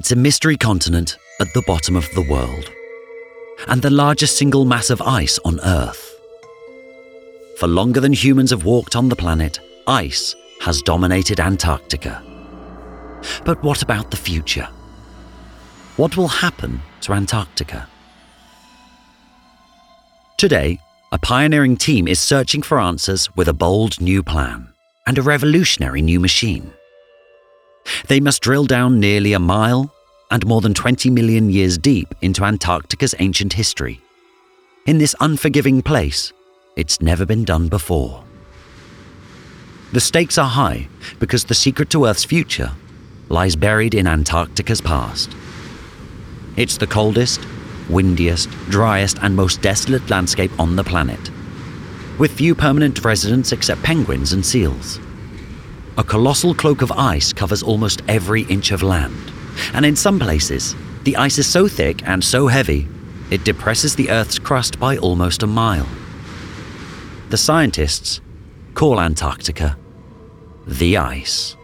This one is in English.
It's a mystery continent at the bottom of the world, and the largest single mass of ice on Earth. For longer than humans have walked on the planet, ice has dominated Antarctica. But what about the future? What will happen to Antarctica? Today, a pioneering team is searching for answers with a bold new plan and a revolutionary new machine. They must drill down nearly a mile and more than 20 million years deep into Antarctica's ancient history. In this unforgiving place, it's never been done before. The stakes are high because the secret to Earth's future lies buried in Antarctica's past. It's the coldest, windiest, driest and most desolate landscape on the planet, with few permanent residents except penguins and seals. A colossal cloak of ice covers almost every inch of land, and in some places, the ice is so thick and so heavy, it depresses the Earth's crust by almost a mile. The scientists call Antarctica the ice.